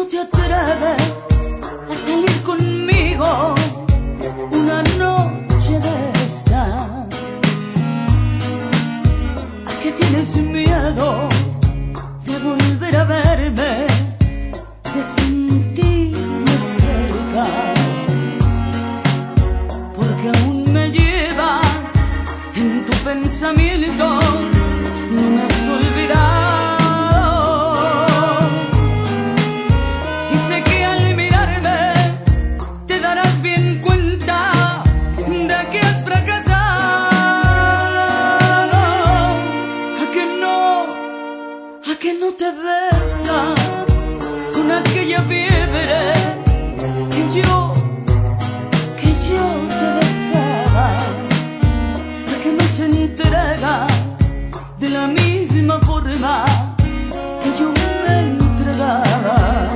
te atreves a salir conmigo una noche de estas? ¿A qué tienes miedo de volver a verme, de sentirme cerca? Porque aún me llevas en tu pensamiento, no me has olvidado. Y sé que al mirarme te darás bien cuenta de que has fracasado. ¿A que no te besa con aquella fiebre que yo te besaba? ¿A que no se entrega de la misma forma que yo me entregaba?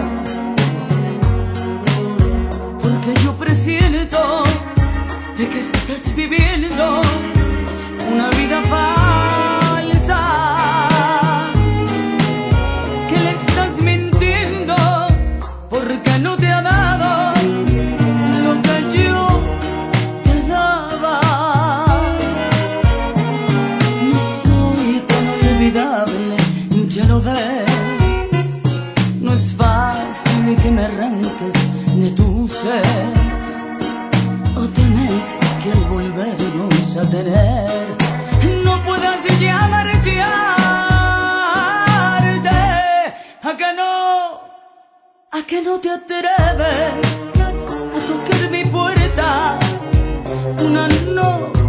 Porque yo presiento de que estás viviendo una vida falsa, que le estás mintiendo porque no te ha dado lo que yo te daba. No soy tan olvidable, ya lo ves. No es fácil que me arranques de tu ser, o temes que al volvernos a tener no puedas ya marcharte. ¿A que no te atreves a tocar mi puerta una noche